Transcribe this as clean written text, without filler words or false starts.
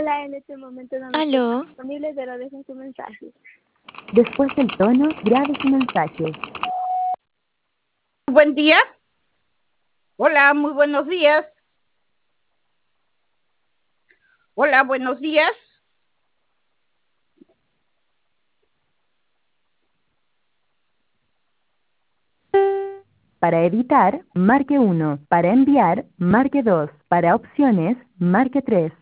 Hola, en este momento no me Aló. encuentro disponible, pero dejen su mensaje. Después del tono, grabe su mensaje. Buen día. Hola, muy buenos días. Hola, buenos días. Para editar, marque 1. Para enviar, marque 2. Para opciones, marque 3.